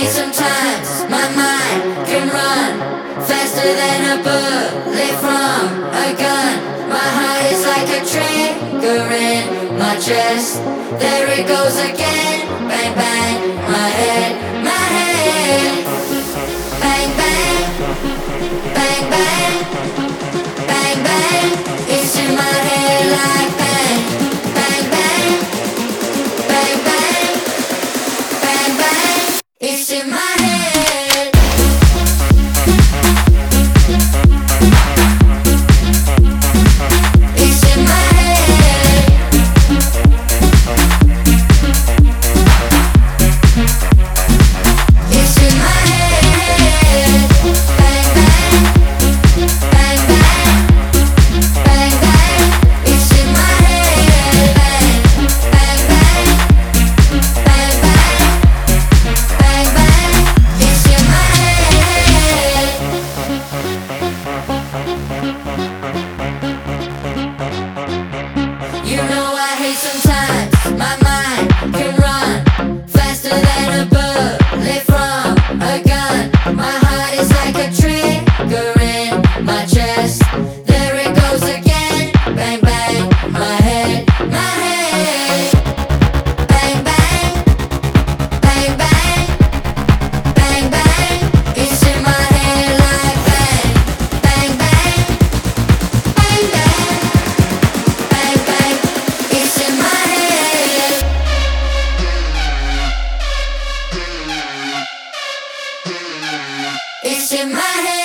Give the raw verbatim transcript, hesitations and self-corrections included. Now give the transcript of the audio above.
hate sometimes my mind can run faster than a bullet from a gun. My heart is like a trigger in my chest. There it goes again. Bang bang, my head, my head. Bang bang, bang bang, bang bang. It's in my head like bang, bang bang, bang bang, bang bang. It's in my head. It's in my head. It's in my head. Bang bang, bang bang, bang bang. It's in my head. Bang, bang bang, bang bang, bang bang. It's in my head. You know I hate sometimes my mind can run faster than a bullet from a gun. My heart is like a trigger in my chest. There it goes again. Bang bang, my head, my head. Bang bang, bang bang, bang bang. It's in my head like bang, bang bang, bang bang, bang bang. It's in my head. It's in my head.